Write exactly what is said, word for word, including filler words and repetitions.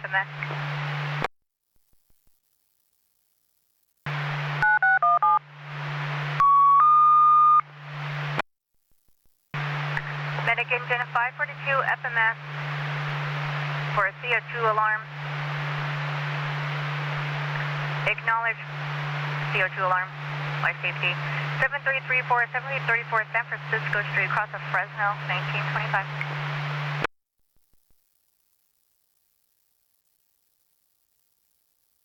M S. Medic engine five forty-two F M S for a C O two alarm. Acknowledge C O two alarm. Life safety. seven three three four, seven three three four San Francisco Street, across of Fresno, nineteen twenty-five.